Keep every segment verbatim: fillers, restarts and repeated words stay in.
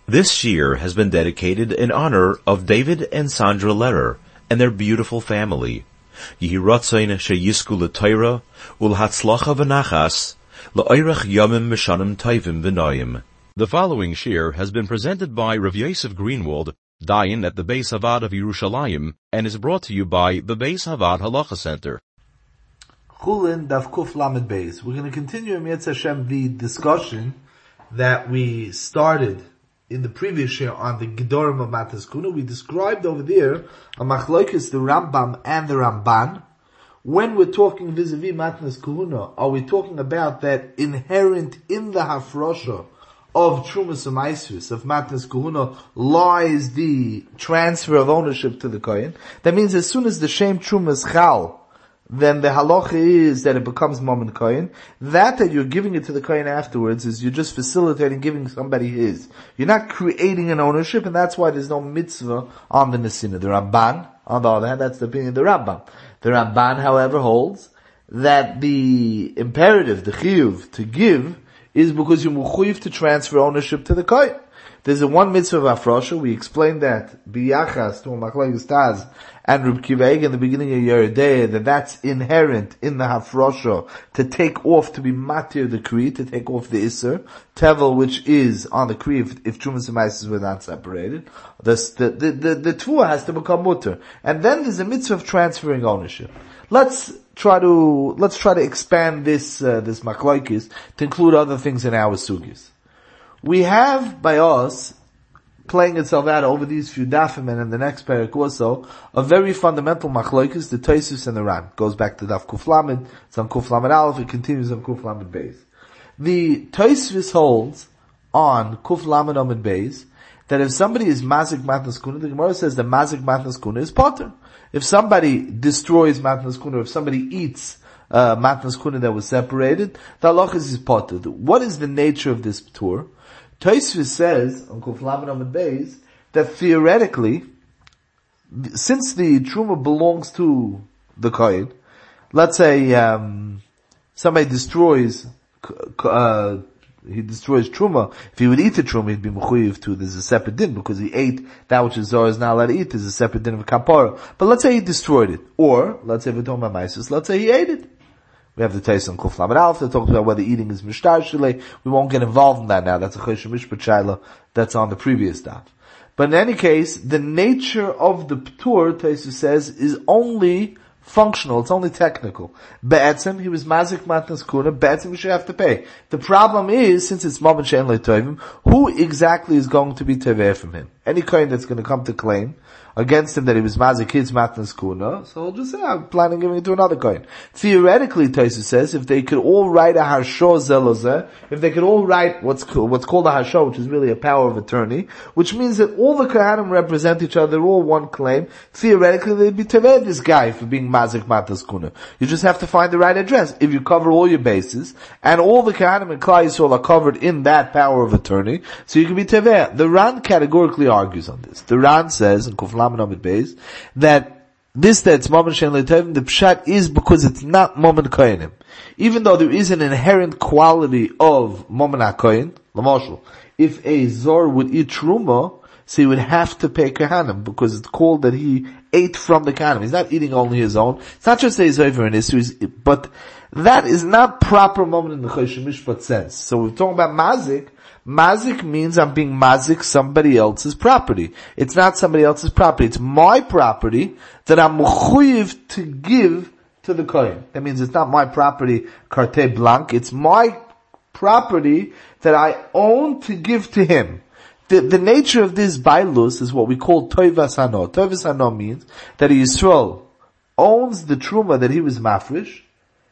This year has been dedicated in honor of David and Sandra Lehrer and their beautiful family. Yehi Ratzain sheyizku l'Torah ul'hatzlacha v'nachas l'oirach yomim mishanim tovim v'noyim. The following shir has been presented by Rav Yosef Greenwald, Dayan at the Beis Havad of Yerushalayim, and is brought to you by the Beis Havad Halacha Center. Chulin Daf Kuf Lamed Beis. We're going to continue in Yetz Hashem the discussion that we started in the previous year on the Gedorim of Matas Kuna. We described over there a Machlokes, the Rambam and the Ramban. When we're talking vis-a-vis Matas Kuna, are we talking about that inherent in the Hafrosha of Trumas Amaisvis, of Matnas Kahuna, lies the transfer of ownership to the Kohen? That means as soon as the Shem Trumas Chal, then the halacha is that it becomes Momen Kohen. That that you're giving it to the Kohen afterwards is you're just facilitating giving somebody his. You're not creating an ownership, and that's why there's no mitzvah on the Nesina. The Ramban, on the other hand, that's the opinion of the Rambam. The Ramban, however, holds that the imperative, the chiyuv, to give, is because you're mechuyev to transfer ownership to the Kohen. There's a one mitzvah of Afrosha. We explained that biyachas to Machlokes Taz and Reb Kiva Eiger in the beginning of Yeridei, that that's inherent in the Hafrosha to take off, to be matir the Kri, to take off the Isser, Tevel, which is on the Kri if, if Trumas and Maises were not separated. The, the, the, the, the Tvua has to become mutter. And then there's a mitzvah of transferring ownership. Let's try to, let's try to expand this, uh, this Machlokes to include other things in our sugis. We have by us, playing itself out over these few dafim and in the next parak also, a very fundamental machlokes, the Tosfos and the Ran. Goes back to Daf Kuf Lamed, it's on Kuf Lamed Aleph, it continues on Kuf Lamed Beis. The Tosfos holds on Kuf Lamed Amud Beis that if somebody is mazik matnas kuna, the Gemara says that mazik matnas kuna is potter. If somebody destroys matnas kuna, if somebody eats uh, matnas kuna that was separated, the halachas is potter. What is the nature of this tour? Tosfos says on Kuf Lamed Amud Beis that theoretically, since the truma belongs to the kohen, let's say um, somebody destroys, uh, he destroys truma. If he would eat the truma, he'd be mechuyev to. There's a separate din because he ate that which the Zohar is not allowed to eat. There's a separate din of kapara. But let's say he destroyed it, or let's say we're talking about maisus. Let's say he ate it. We have the taste on Kuf Lamed Aleph that talks about whether eating is mishtar shilei. We won't get involved in that now. That's a choshen mishpat shayla that's on the previous daf. But in any case, the nature of the ptur, Tosfos says, is only functional. It's only technical. Be'etzem, he was mazik matnas kuna. Be'etzem, we should have to pay. The problem is, since it's moment she'en le'tovim, who exactly is going to be teveh from him? Any kohen that's going to come to claim against him that he was mazik his matnas kuna, so he'll just say, I'm planning on giving it to another kohen. Theoretically, Tosfos says, if they could all write a harsho zelozeh, if they could all write what's what's called a harsho, which is really a power of attorney, which means that all the kohanim represent each other, they're all one claim, theoretically they'd be teveh this guy for being mazik matnas kuna. You just have to find the right address. If you cover all your bases, and all the kohanim and Klal Yisrael are covered in that power of attorney, so you can be teveh. The Ran categorically argues on this. The Ran says, in Kuf Lamed Amud Beis, that this that's Momen Shein Le'tovim, the pshat is because it's not Momen Kohenim. Even though there is an inherent quality of Momen HaKohen, l'moshel, if a Zor would eat Truma, so he would have to pay Kohanim, because it's called that he ate from the Kohanim. He's not eating only his own. It's not just that he's over in issues, but that is not proper Momen in the Choshen Mishpat sense. So we're talking about Mazik. Mazik means I'm being mazik somebody else's property. It's not somebody else's property. It's my property that I'm mechuyev to give to the kohen. That means it's not my property, carte blanche. It's my property that I own to give to him. The, the nature of this bailus is what we call toivas hano. Toivas hano means that Yisrael owns the truma that he was mafresh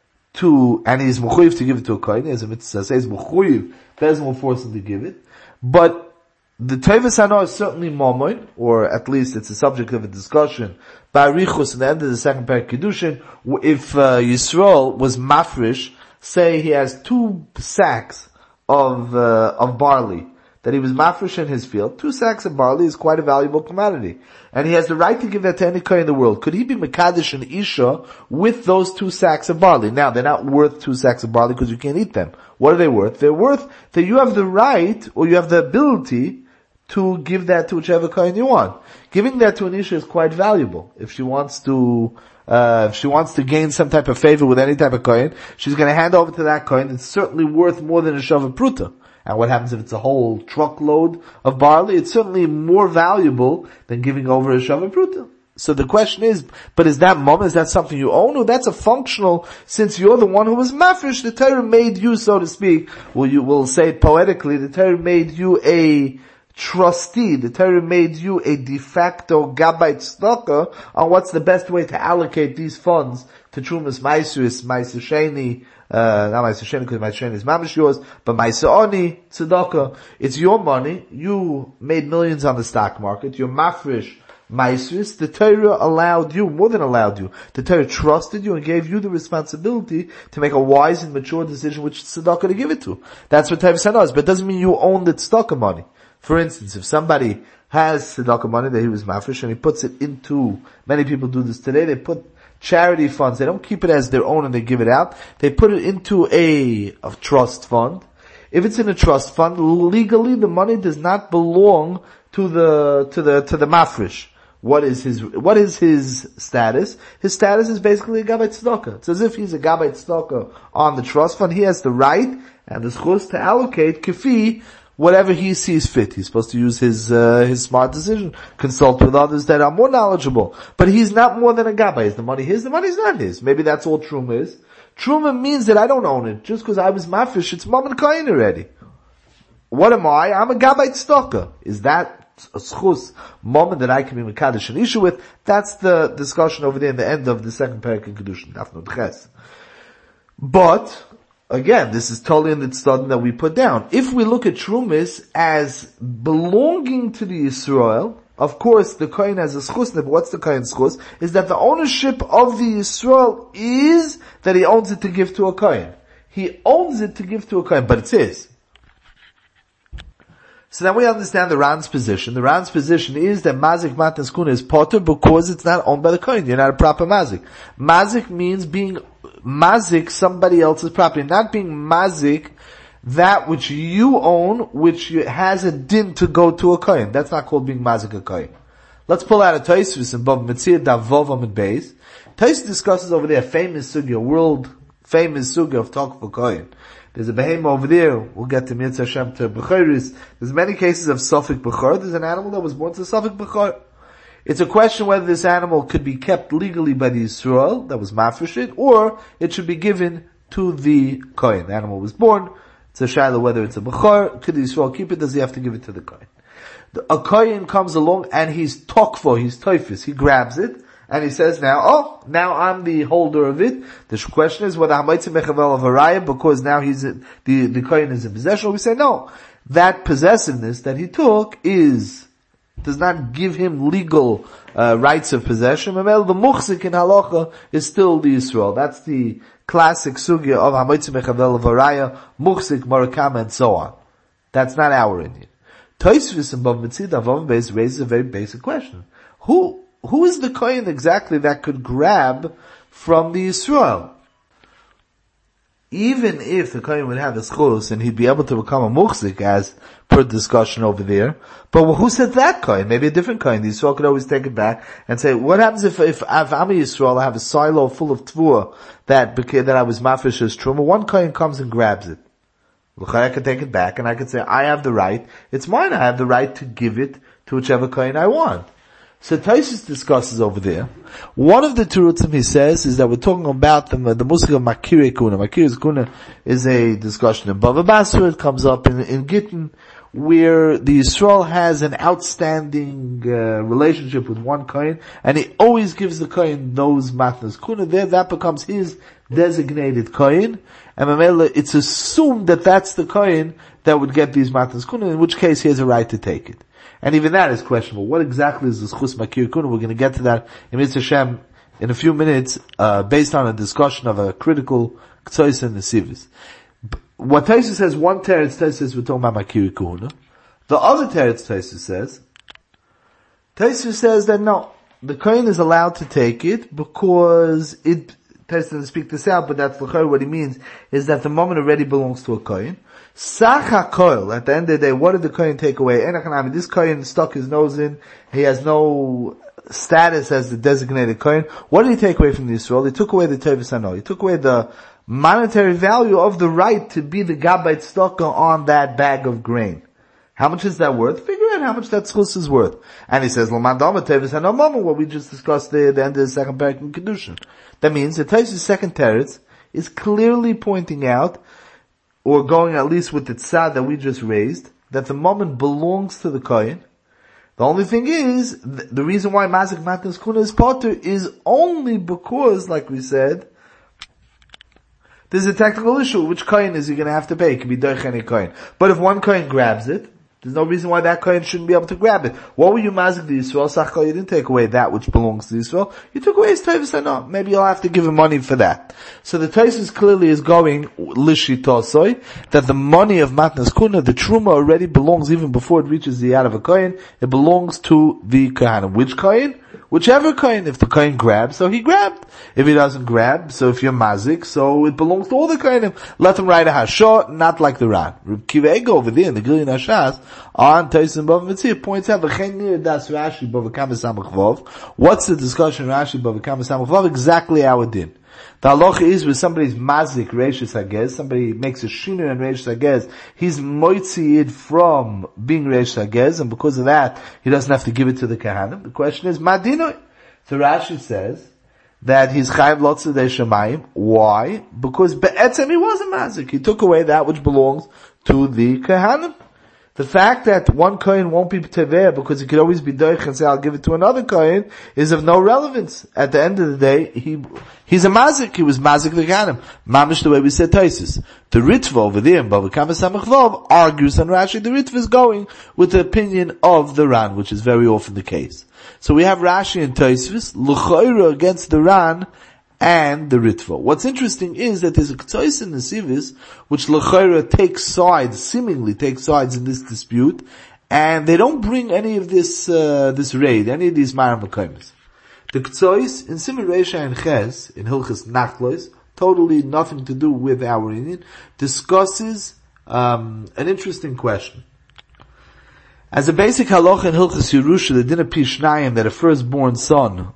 to, and he's mechuyev to give it to a kohen. As a mitzvah says, mechuyev, Bezin will force him to give it. But the Toivas Hano is certainly Momoin, or at least it's a subject of a discussion. Ba'arichus, in the end of the second parak Kedushin, if uh, Yisrael was mafresh, say he has two sacks of uh, of barley, that he was mafresh in his field, two sacks of barley is quite a valuable commodity. And he has the right to give that to any kohen in the world. Could he be Mekadesh and Isha with those two sacks of barley? Now, they're not worth two sacks of barley because you can't eat them. What are they worth? They're worth that you have the right, or you have the ability, to give that to whichever coin you want. Giving that to an Isha is quite valuable. If she wants to, uh, if she wants to gain some type of favor with any type of coin, she's gonna hand over to that coin. It's certainly worth more than a Shava Pruta. And what happens if it's a whole truckload of barley? It's certainly more valuable than giving over a Shava Pruta. So the question is, but is that mom, is that something you own? Or that's a functional, since you're the one who was mafish, the Torah made you, so to speak, well you will say it poetically, the Torah made you a trustee, the Torah made you a de facto gabbai tzedakah on what's the best way to allocate these funds to Trumas Maisuis, Maisu Sheni, uh, not Maisu Sheni because Maisu Sheni is mamish yours, but Maisu Oni, tzedakah. It's your money, you made millions on the stock market, you're mafresh, Maisuis, the Torah allowed you, more than allowed you, the Torah trusted you and gave you the responsibility to make a wise and mature decision which tzedakah to give it to. That's what Torah said us, but it doesn't mean you own the tzedakah money. For instance, if somebody has tzedakah money that he was mafresh and he puts it into, many people do this today, they put charity funds, they don't keep it as their own and they give it out, they put it into a, a trust fund. If it's in a trust fund, legally the money does not belong to the, to the, to the mafresh. What is his, what is his status? His status is basically a gabbai tzedakah. It's as if he's a gabbai tzedakah on the trust fund. He has the right and the schus to allocate kafi whatever he sees fit. He's supposed to use his, uh, his smart decision, consult with others that are more knowledgeable. But he's not more than a gabbai. Is the money his? The money's not his. Maybe that's all truma is. Truma means that I don't own it. Just because I was mafish, it's mom and kain already. What am I? I'm a gabbai tzedakah. Is that a schus moment that I can be mekadosh an issue with? That's the discussion over there in the end of the second parak in Kedushin, Daf Nun Ches. But again, this is totally in the tzaddim that we put down. If we look at Trumis as belonging to the Yisrael, of course the kohen has a schus. But what's the kohen's schus? Is that the ownership of the Yisrael is that he owns it to give to a kohen. He owns it to give to a kohen, but it's his. So then we understand the Ran's position. The Ran's position is that Mazik Matan Skuna is potter because it's not owned by the Kohen. You're not a proper Mazik. Mazik means being Mazik somebody else's property, not being Mazik that which you own, which has a din to go to a Kohen. That's not called being Mazik a Kohen. Let's pull out a Tosfos in Bava Metzia Davov Amid Beis. Tosfos discusses over there a famous sugya, world famous sugya of Talk for Kohen. There's a behemoth over there. We'll get to Mitzvah Hashem to Bechoris. There's many cases of Safek Bechor. There's an animal that was born to Safek Bechor. It's a question whether this animal could be kept legally by the Yisrael that was mafresh it, or it should be given to the Kohen. The animal was born. It's a shayla whether it's a Bechor. Could the Yisrael keep it? Does he have to give it to the Kohen? A Kohen comes along and he's tokfo, he's toifis. He grabs it. And he says now, oh, now I'm the holder of it. The question is whether Hamaitzi Mechavel of Araya, because now he's, the, the Kohen is in possession. We say no. That possessiveness that he took is, does not give him legal, uh, rights of possession. The Muchzik in Halacha is still the Yisrael. That's the classic sugya of Hamaitzi Mechavel of Araya, Muchzik, Murakama, and so on. That's not our Indian. Tosfos in Bava Metzia Davov Beis raises a very basic question. Who, Who is the Kohen exactly that could grab from the Yisrael? Even if the Kohen would have a schus and he'd be able to become a muchzik, as per discussion over there, but who said that Kohen? Maybe a different Kohen. The Yisrael could always take it back and say, what happens if, if, if I'm a Yisrael, I have a silo full of tvua that, that I was mafish as truma, one Kohen comes and grabs it. I could take it back and I could say, I have the right, it's mine, I have the right to give it to whichever Kohen I want. So Tosfos discusses over there. One of the terutzim he says is that we're talking about the, the musik of Makirei Kuna. Makirei Kuna is a discussion in Bava Basra. It comes up in, in Gittin, where the Yisrael has an outstanding uh, relationship with one Kohen, and he always gives the Kohen those matnas Kuna. There, that becomes his designated Kohen, and Mamela, it's assumed that that's the Kohen that would get these matnas Kuna, in which case he has a right to take it. And even that is questionable. What exactly is the schus makir kuna? We're going to get to that in Mitzvah Hashem in a few minutes, uh, based on a discussion of a critical ktsois and nesivis. What Tosfos says, one teretz Tosfos says we're talking about makir kuna. The other teretz Tosfos says, Tosfos says that no, the kohen is allowed to take it because it, Taisa doesn't speak this out, but that's what he means, is that the moment already belongs to a kohen. Sach HaKoil, at the end of the day, what did the kohen take away? This kohen stuck his nose in, he has no status as the designated kohen. What did he take away from the Yisrael? He took away the Tevis Hano. He took away the monetary value of the right to be the Gabbai Tzedakah on that bag of grain. How much is that worth? Figure out how much that schus is worth. And he says, L'mandama Tevis Hano Mama, what we just discussed there at the end of the second parak in Kedushin. That means the Taisus' second teretz is clearly pointing out, or going at least with the tzad that we just raised, that the moment belongs to the kohen. The only thing is, the reason why Mazik Matnas Kuna is potter is only because, like we said, there's a technical issue. Which kohen is he going to have to pay? It could be Doich any kohen. But if one kohen grabs it, there's no reason why that kohen shouldn't be able to grab it. What were you Mazik the Yisrael? Sachko, you didn't take away that which belongs to Yisrael. You took away his Tevis Hano. Maybe you'll have to give him money for that. So the Taisus clearly is going, Lishitosoi, that the money of Matnas Kuna, the Truma already belongs even before it reaches the Yad of a kohen. It belongs to the Kohanim. Which kohen? Whichever kohen. If the kohen grabs, so he grabbed. If he doesn't grab, so if you're mazik, so it belongs to all the kohenim. Let them ride a hashor, not like the Ran. Reb Kiva Ego over there in the Gilyon Hashas, on Taisim Bava Mitzvah points out, V'chein nir das Rashi Bava Kama Samach Vav. What's the discussion Rashi Bava Kama Samach Vav? Exactly how it did. The halacha is when somebody's mazik reishis hagez, somebody makes a shiner and reishis hagez, he's moitzied from being reishis hagez, and because of that, he doesn't have to give it to the kahanim. The question is, madinoi. So Rashi says that he's chayv lotzadei shemayim. Why? Because be'etzem he wasn't mazik. He took away that which belongs to the kahanim. The fact that one kohen won't be teveh because he could always be doich and say, I'll give it to another kohen, is of no relevance. At the end of the day, he, he's a mazik. He was mazik the ganim. Mamish the way we said Taisis. The Ritva over there in Bava Kama Samach Vav argues on Rashi. The Ritva is going with the opinion of the Ran, which is very often the case. So we have Rashi and Taisis, L'choira against the Ran, and the Ritva. What's interesting is that there's a Ketzois in the Sivis, which L'chaira takes sides, seemingly takes sides in this dispute, and they don't bring any of this, uh, this raid, any of these Maram Makaimis. The Ketzois, in Siman Reisha and Ches, in Hilchas Nachlois, totally nothing to do with our Indian, discusses, um, an interesting question. As a basic halacha in Hilchas Yerusha, the din of Pishnayim, that a firstborn son,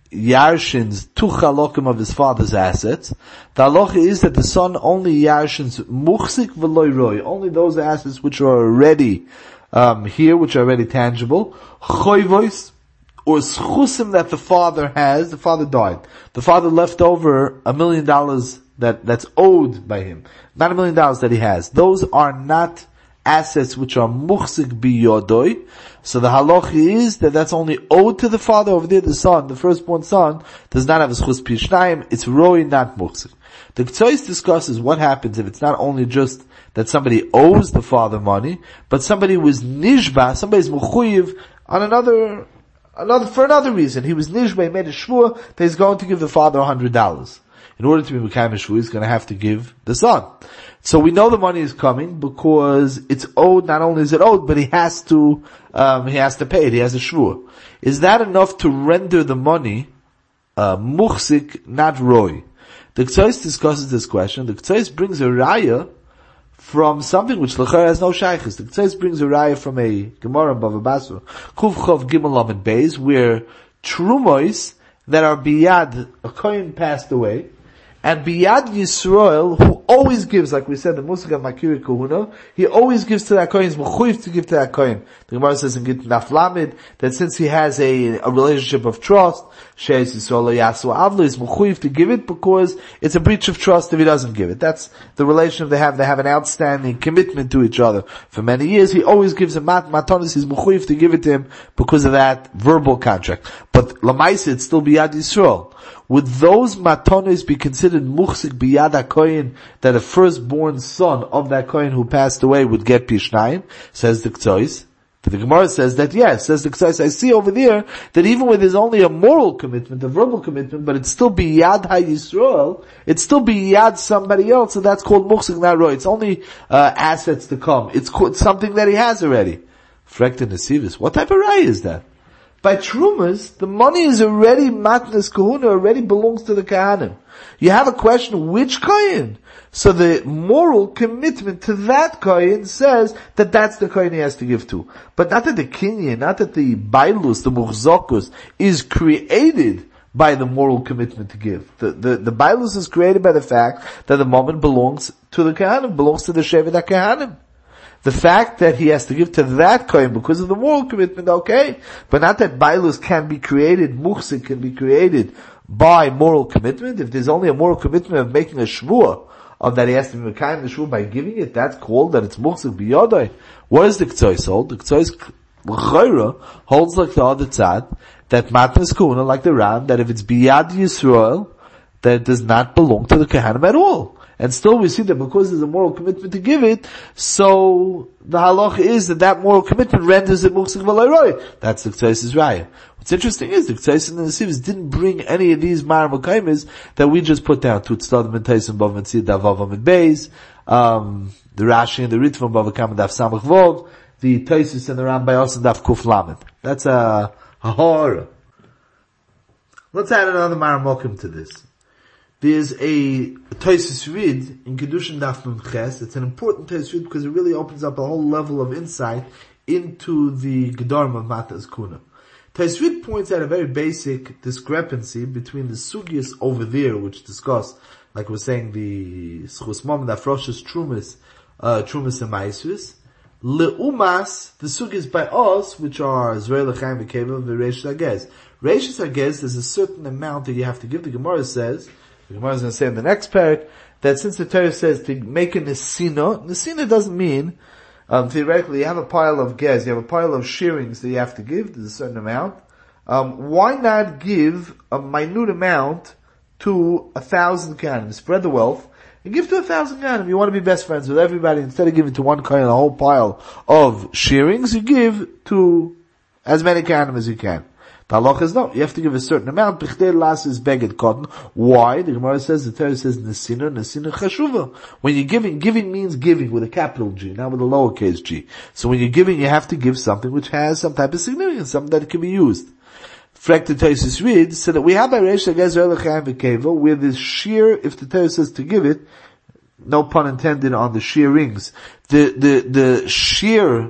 yarshins two chalokim of his father's assets. The halacha is that the son only yarshins muchzik v'loy roy, only those assets which are already um, here, which are already tangible. Choyvois, or schusim that the father has. The father died. The father left over a million dollars that that's owed by him, not a million dollars that he has. Those are not assets which are muchzik biyodoi. So the halacha is that that's only owed to the father over there, the son, the firstborn son, does not have a schus pishnayim, it's roi, not muchzik. The Ketzois discusses what happens if it's not only just that somebody owes the father money, but somebody was nishba, somebody's mechuyev on another, another, for another reason. He was nishba, he made a shvur that he's going to give the father a hundred dollars. In order to be Mekayim Shvu, he's going to have to give the son. So we know the money is coming because it's owed, not only is it owed, but he has to, um, he has to pay it, he has a Shvu. Is that enough to render the money, uh, muchzik, not roy? The Ketzois discusses this question. The Ketzois brings a raya from something which l'chayr has no shaykhis. The Ketzois brings a raya from a Gemara Bava Basra, Kuv Chov Gimel Lamed Beis, where trumois that are biyad, a kohen passed away, and biyad Yisrael, who always gives, like we said, the Musik of Makiri Kohuna, he always gives to that kohen, he's mechuyev to give to that kohen. The Gemara says in Gittin Daf Lamed, that since he has a, a relationship of trust, Sheis Yisrael Yasu Avlu, is mechuyev to give it because it's a breach of trust if he doesn't give it. That's the relationship they have. They have an outstanding commitment to each other for many years. He always gives him mat, matonis, he's mechuyev to give it to him because of that verbal contract. But Lamaisa, it's still biyad Yisrael. Would those matonis be considered muchzik biyad HaKohen, that a firstborn son of that Kohen who passed away would get pishnayim? Says the Ketzois. The Gemara says that yes, says the Ketzois. I see over there that even when there's only a moral commitment, a verbal commitment, but it's still biyad HaYisrael, it's still biyad somebody else, and that's called muchzik, not roy. It's only uh, assets to come. It's, it's something that he has already. Frekta Nesivis. What type of raya is that? By Trumas, the money is already matnas kahuna, already belongs to the Kahanim. You have a question, which Kohen? So the moral commitment to that Kohen says that that's the Kohen he has to give to. But not that the Kinyan, not that the Bailus, the Muhzokus, is created by the moral commitment to give. The, the, the Bailus is created by the fact that the moment belongs to the Kahanim, belongs to the Shevet HaKahanim. The fact that he has to give to that Kohen because of the moral commitment, okay. But not that Bailus can be created, Muhsik can be created by moral commitment. If there's only a moral commitment of making a shvuah, of that he has to be mekayim the shvuah by giving it, that's called that it's Muhsik biyodai. What is the K'tzois hold? The K'tzois l'chayra holds like the other tzad, that matnas kahuna, like the Ram, that if it's biyad Yisrael, that it does not belong to the Kahanim at all. And still we see that because there's a moral commitment to give it, so the halach is that that moral commitment renders it muhsik v'loyroi. That's the K'tzois' raya. What's interesting is the K'tzois and the Nesivos didn't bring any of these Mar Mekaymis that we just put down. Tutstadim and Taisim Bav Metzid Davav Amid Beis, um, the Rashi and the Ritva Bav Kam Daf Samach Vov, the Taisus and the Rambayos and Daf Kuf Lamed. That's a, a horror. Let's add another Mar Mokim to this. There's a Taisus Rid in Kedushin Daf Nun Ches. It's an important Taisus Rid because it really opens up a whole level of insight into the Gedorim of Matas Kuna. Taisus Rid points out a very basic discrepancy between the Sugyas over there, which discuss, like we're saying, the Schus Mom, the Afroshas Trumas, uh, Trumas and Maisvis, Leumas, the Sugyas by us, which are Zrei L'chaim V'Keva V'Reish Agez. Reish Agez, there's a certain amount that you have to give. The Gemara says, the Gemara is going to say in the next parak, that since the Torah says to make a nesina, nesina doesn't mean, um, theoretically you have a pile of gez, you have a pile of shearings that you have to give, there's a certain amount. Um, why not give a minute amount to a thousand kahanim? Spread the wealth, and give to a thousand kahanim. You want to be best friends with everybody, instead of giving to one kahan a whole pile of shearings, you give to as many kahanim as you can. The halach is no, you have to give a certain amount. B'chdei las is beged cotton. Why? The Gemara says, the Torah says, nesina, nesina chashuva. When you're giving, giving means giving with a capital G, not with a lowercase g. So when you're giving, you have to give something which has some type of significance, something that can be used. Frek the Taisus reads, so that we have by Reish Agez L'chaim V'Keva, where the shear, if the Torah says to give it, no pun intended on the shear rings, the, the, the shear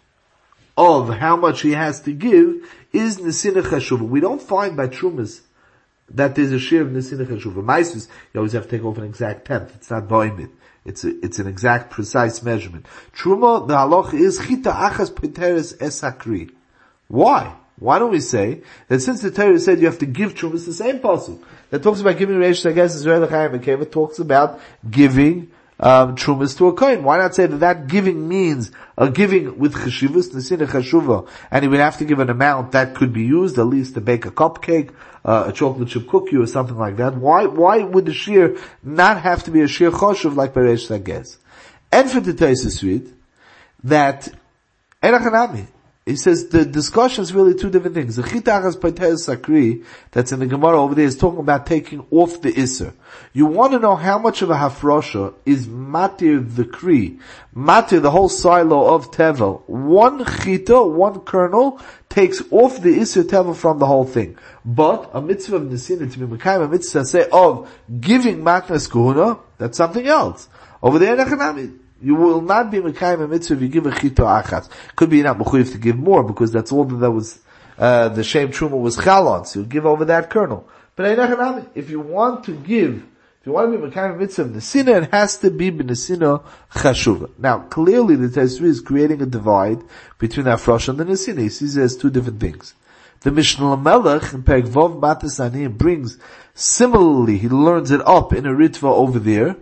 of how much he has to give is Nesina Chashuva. We don't find by Trumas that there's a share of Nesina Chashuva. Maisus, you always have to take off an exact tenth. It's not Boimit. It's a, it's an exact, precise measurement. Truma, the halach is Chita Achas Peteres Esakri. Why? Why don't we say that since the Torah said you have to give Truma, it's the same pasuk that talks about giving Reish Agez Israel L'chaim V'Keva, talks about giving Um, trumas to a coin. Why not say that that giving means a giving with cheshivus, nesina cheshuva, and he would have to give an amount that could be used at least to bake a cupcake, uh, a chocolate chip cookie or something like that. Why, why would the shear not have to be a shear choshuv like Bereish Sagez? And for the Taisus read that Erachanami, he says the discussion is really two different things. The Chitachas Paiteres Sakri, that's in the Gemara over there, is talking about taking off the Isser. You want to know how much of a Hafrosha is Matir the Kri, Matir, the whole silo of Tevel. One Chita, one kernel, takes off the Isser Tevel from the whole thing. But a mitzvah of Nesina, to be Mekayim, a mitzvah say of giving Matnas Kuhuna, that's something else. Over there, Nechanami, you will not be Mekayim a mitzvah if you give a chito achas. Could be not mechuyev to give more because that's all that was, uh, the shem truma was chalon, so you give over that kernel. But if you want to give, if you want to be Mekayim a mitzvah of nesina, it has to be b'nesina chashuva. Now, clearly the Taisus is creating a divide between the Afrosh and the nesina. He sees it as two different things. The Mishnah Melech in Perek Vov Matas Aniyim brings, similarly, he learns it up in a ritva over there.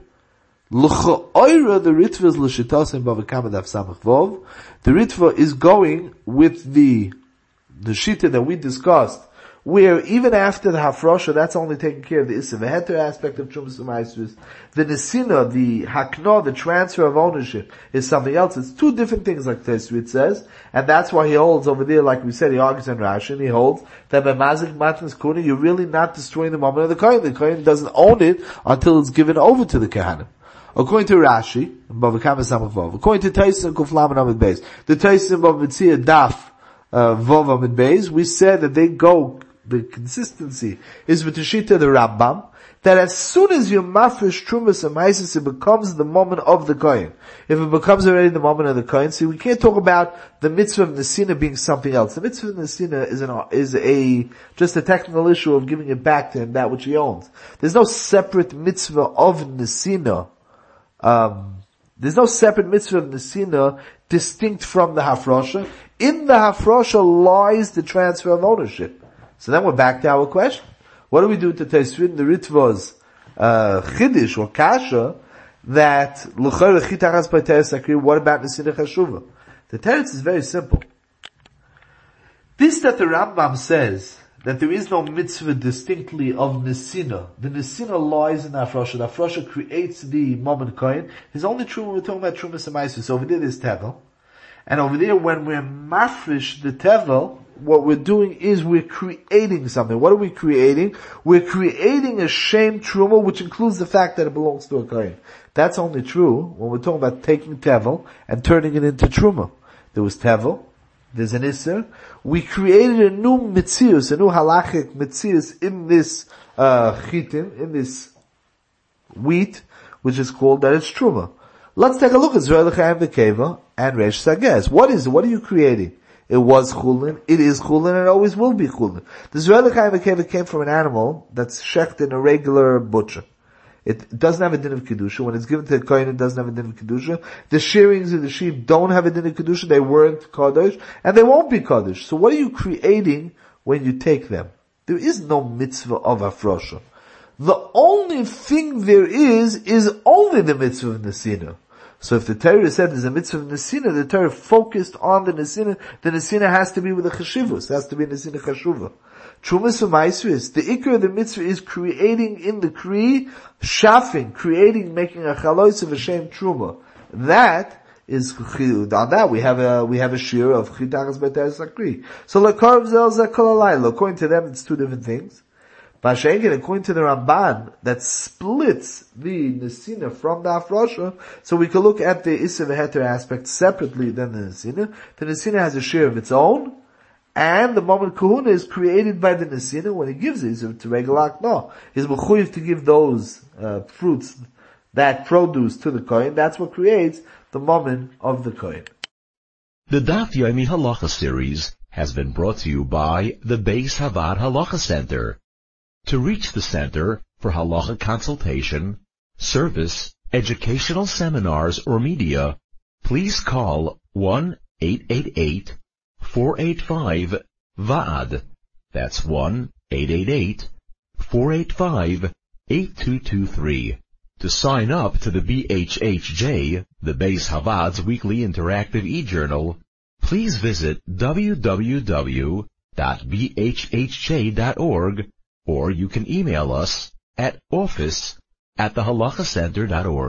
L'cha'oira, the ritva is l'shitasim b'avakam daf samach vov. The ritva is going with the, the shita that we discussed, where even after the hafrosha, that's only taking care of the issa v'heter aspect of Trumas U'Maisrus. The nesina, the hakna, the transfer of ownership, is something else. It's two different things, like Tesrit says, and that's why he holds over there, like we said, he argues in Rashi, and he holds that by mazik matnas kuna, you're really not destroying the moment of the kohen. The kohen doesn't own it until it's given over to the kohanim. According to Rashi, according to Taisus and Kuflam and Amid Beis, the Taisus and Bava Metzia Daf uh, Vov Amid Beis, we said that they go, the consistency is with the Shita the Rambam, that as soon as you mafresh Trumas and Maisis, it becomes the moment of the Kohen. If it becomes already the moment of the Kohen, see, we can't talk about the mitzvah of Nesina being something else. The mitzvah of Nesina is an, is a, just a technical issue of giving it back to him, that which he owns. There's no separate mitzvah of Nesina, um, there's no separate mitzvah of Nesina distinct from the Hafrosha. In the Hafrosha lies the transfer of ownership. So then we're back to our question. What do we do to Taisvin the Ritva's uh, Chiddush or Kasha that L'chayr Chitachas by Teres Sakri, what about Nesina Chashuva? The teretz is very simple. This that the Rambam says, that there is no mitzvah distinctly of Nesina, the Nesina lies in the Afrosha, the Afrosha creates the moment Kohen, is only true when we're talking about Trumas and Maisus. So over there there's Tevel. And over there when we're mafresh the Tevel, what we're doing is we're creating something. What are we creating? We're creating a shame truma, which includes the fact that it belongs to a kohen. That's only true when we're talking about taking tevel and turning it into truma. There was tevel, there's an isser. We created a new mitzius, a new halachic mitzius in this uh chitin, in this wheat, which is called that it's truma. Let's take a look at Zohar L'chaim V'Keva and Reish Sagez. What is it? What are you creating? It was chulin, it is chulin, and it always will be chulin. The Zohar L'chaim V'Keva came from an animal that's shecht in a regular butcher. It doesn't have a din of kedusha. When it's given to the kohen, it doesn't have a din of kedusha. The shearings of the sheep don't have a din of kedusha. They weren't kadosh, and they won't be kadosh. So what are you creating when you take them? There is no mitzvah of afrosha. The only thing there is, is only the mitzvah of Nesina. So if the Torah said there's a mitzvah of Nesina, the Torah focused on the Nesina, the Nesina has to be with the Chashivus, has to be Nesina Chashuva. Trumas U'Maisvis, the Ikar of the mitzvah is creating in the Kri, shafing, creating, making a chalois of a shem truma. That is, on that we have a, we have a shir of Chitachas B'Teres Sakri. So L'Korv Zel Zeh Kol Halayla, according to them it's two different things. B'Shengen, according to the Ramban, that splits the Nesina from the Afrosha, so we can look at the Issa V'Heter aspect separately than the Nesina. The Nesina has a share of its own, and the moment Kahuna is created by the Nesina when he gives it, to Regalak, no. He's Mechuyev to give those, uh, fruits, that produce to the Kohen, that's what creates the moment of the Kohen. The Daf Yomi Halacha series has been brought to you by the Beis Havad Halacha Center. To reach the center for halacha consultation, service, educational seminars, or media, please call one eight eight eight, four eight five, V A D. That's one eight eight eight, four eight five, eight two two three. To sign up to the B H H J, the Beis Havad's weekly interactive e-journal, please visit w w w dot b h h j dot org, or you can email us at office at the halacha center dot org.